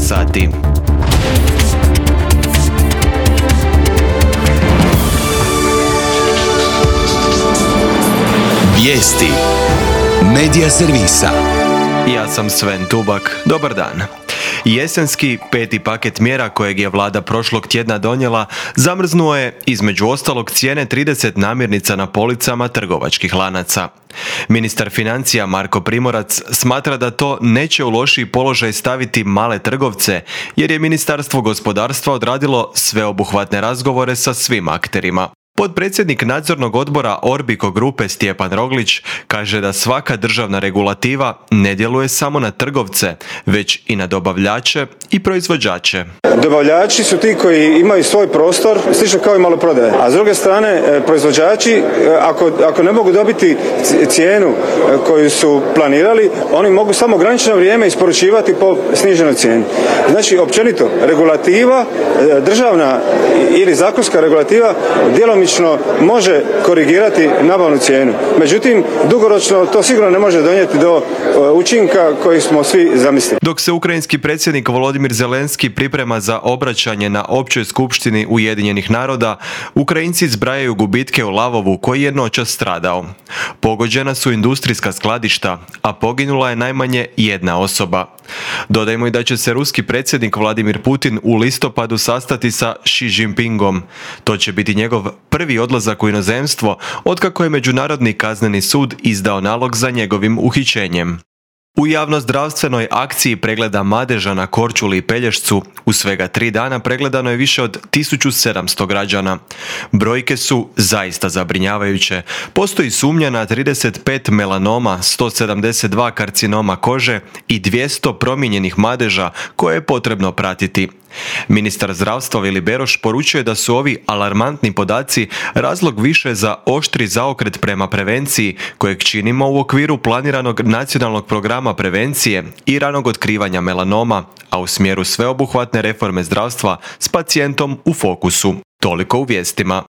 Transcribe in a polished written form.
sati. Vijesti Medija servisa. Ja sam Sven Tubak. Dobar dan. Jesenski 5. paket mjera kojeg je vlada prošlog tjedna donijela zamrznuo je, između ostalog, cijene 30 namirnica na policama trgovačkih lanaca. Ministar financija Marko Primorac smatra da to neće u lošiji položaj staviti male trgovce, jer je Ministarstvo gospodarstva odradilo sveobuhvatne razgovore sa svim akterima. Potpredsjednik nadzornog odbora Orbico grupe Stjepan Roglić kaže da svaka državna regulativa ne djeluje samo na trgovce, već i na dobavljače i proizvođače. Dobavljači su ti koji imaju svoj prostor, slično kao i maloprodaje. A s druge strane, proizvođači, ako ne mogu dobiti cijenu koju su planirali, oni mogu samo ograničeno vrijeme isporučivati po sniženoj cijeni. Znači, općenito, regulativa, državna ili zakonska regulativa djelomično može korigirati nabavnu cijenu. Međutim, dugoročno to sigurno ne može donijeti do učinka koji smo svi zamislili. Dok se ukrajinski predsjednik Volodimir Zelenski priprema za obraćanje na općoj skupštini Ujedinjenih naroda, Ukrajinci zbrajaju gubitke u Lavovu koji je noćas stradao. Pogođena su industrijska skladišta, a poginula je najmanje jedna osoba. Dodajmo i da će se ruski predsjednik Vladimir Putin u listopadu sastati sa Xi Jinpingom. To će biti njegov prvi odlazak u inozemstvo otkako je Međunarodni kazneni sud izdao nalog za njegovim uhićenjem. U javnozdravstvenoj akciji pregleda madeža na Korčuli i Pelješcu u svega 3 dana pregledano je više od 1700 građana. Brojke su zaista zabrinjavajuće. Postoji sumnja na 35 melanoma, 172 karcinoma kože i 200 promijenjenih madeža koje je potrebno pratiti. Ministar zdravstva Vili Beroš poručuje da su ovi alarmantni podaci razlog više za oštri zaokret prema prevenciji kojeg činimo u okviru planiranog nacionalnog programa prevencije i ranog otkrivanja melanoma, a u smjeru sveobuhvatne reforme zdravstva s pacijentom u fokusu. Toliko u vijestima.